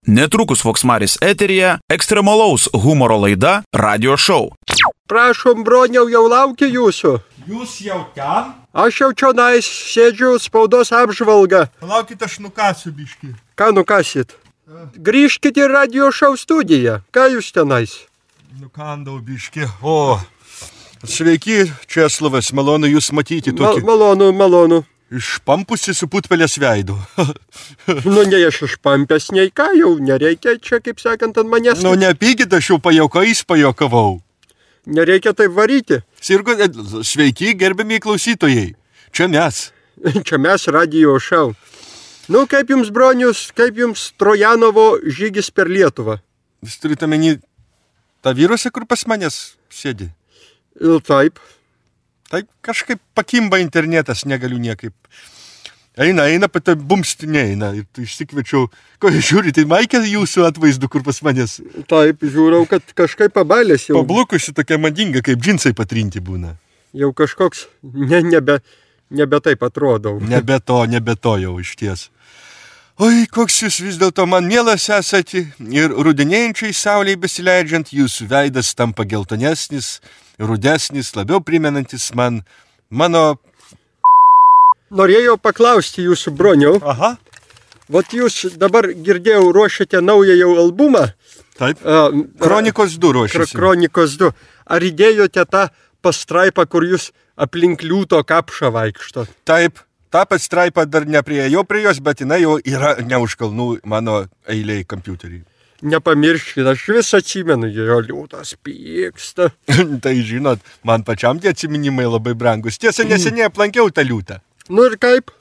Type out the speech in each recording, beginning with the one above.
Netrukus Voksmaris eteryje ekstremalaus humoro laida Radio Show. Prašom, broniau, jau laukia jūsų. Jūs jau ten? Aš jau čionais sėdžiu spaudos apžvalgą. Laukit, aš nukasiu biškį. Ką nukasit? Grįžkit į Radio Show studiją. Ką jūs tenais? Nukandau biškį. O, sveiki, Česlovas, malonu jūs matyti tokį. Malonu. Išpampusi su putpelės veidu. Nu, ne aš išpampęs, nei ką, jau nereikia čia, kaip sakant, ant manęs. Nu, nepykit, aš jau pajuokais pajokavau. Nereikia taip varyti. Sveiki, gerbiami klausytojai. Čia mes. Čia mes Radio Show. Nu, kaip jums, bronius, kaip jums Trojanovo žygis per Lietuvą? Jūs turite meni tą virusą, kur pas manęs sėdi? Taip. Taip kažkaip pakimba internetas, negaliu niekaip. Eina, pati bumsti neina. Ir tu išsikviečiau, ko žiūri, tai Maikė jūsų atvaizdu, kur pas manęs. Taip, žiūrau, kad kažkaip pabalės jau. Pablukusi tokia madinga, kaip džinsai patrinti būna. Jau kažkoks, nebe taip atrodau. Nebe to jau iš ties. Oi, koks jūs vis dėlto man mielas esate. Ir rudenėjančiai saulei besileidžiant, jūsų veidas tampa geltonesnis, rudesnis, labiau primenantis mano... Norėjau paklausti jūsų, broniau. Aha. Vat jūs dabar girdėjau, ruošiate naują jau albumą. Taip. Kronikos 2 ruošiasi. Kronikos 2. Ar įdėjote tą pastraipą, kur jūs aplink liūto kapšą vaikštot? Taip. Ta pastraipa dar nepriejau prie jos, bet jinai jau yra ne už kalnų mano eiliai kompiuterį. Nepamirškit, aš vis atsimenu, jo liūtas pyksta. Tai žinot, man pačiam tie atsiminimai labai brangus. Tiesa, neseniai aplankiau tą liūtą. Nu ir kaip?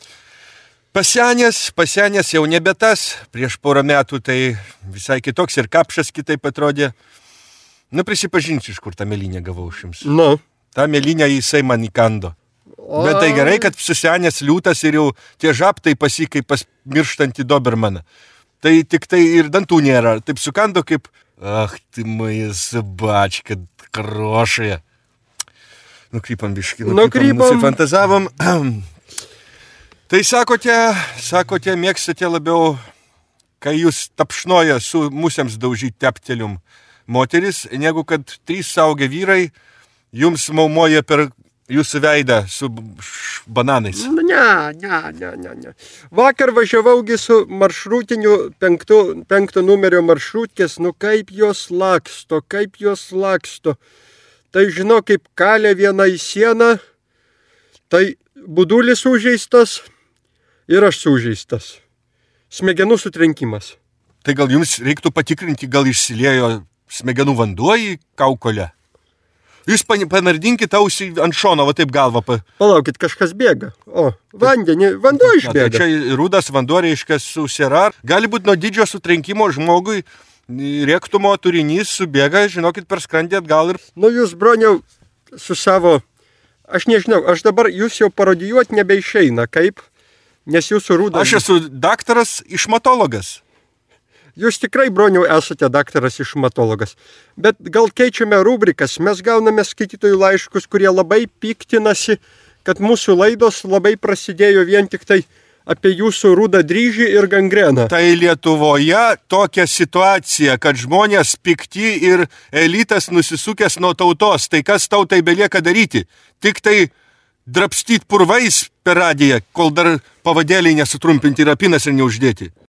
Pasenęs jau nebe tas. Prieš porą metų tai visai kitoks ir kapšas kitaip atrodė. Nu, prisipažinsiu, iš kur tą mėlynę gavau šims. Nu. Ta mėlynė jisai man įkando. Bet tai gerai, kad susenęs liūtas ir jau tie žaptai pasikai pas mirštantį Dobermaną. Tai tik tai ir dantų nėra. Taip sukando kaip... Ach, ты моя собачка, хорошая. Nukrypam biškį, nusifantazavom. Tai sakote, mėgstate labiau, kai jūs tapšnoja su musėms daužyti teptelium moteris, negu kad 3 suaugę vyrai jums maumoja per jūsų veidą su bananais. Ne. Vakar važiavaugi su maršrutiniu 5 numerio maršrutkės, nu kaip jos laksto. Tai žinau, kaip kalė viena į sieną, tai budulis sužeistas ir aš sužeistas. Smegenų sutrenkimas. Tai gal jums reiktų patikrinti, gal išsiliejo smegenų vanduo į kaukolę? Jūs panardinkit ausį ant šono, va taip galva. Palaukit, kažkas bėga. O, vanduo išbėga. Tai čia rudas vanduo reiškia susira. Gali būti nuo didžio sutrenkimo žmogui rektumo turinys subėga, žinokit, per skrandį atgal ir... Nu, jūs, broniau, su savo... Aš nežinau, aš dabar jūs jau parodijuot nebeišeina, kaip? Nes jūsų rudas... Aš esu daktaras išmatologas. Jūs tikrai, broniau, esate daktaras išmatologas. Bet gal keičiame rubrikas, mes gauname skaitytojų laiškus, kurie labai piktinasi, kad mūsų laidos labai prasidėjo vien tik tai apie jūsų rudą dryžį ir gangreną. Tai Lietuvoje tokia situacija, kad žmonės pikti ir elitas nusisukęs nuo tautos. Tai kas tautai belieka daryti? Tik tai drapstyt purvais per radiją, kol dar pavadėliai nesutrumpinti ir apynasrį neuždėti.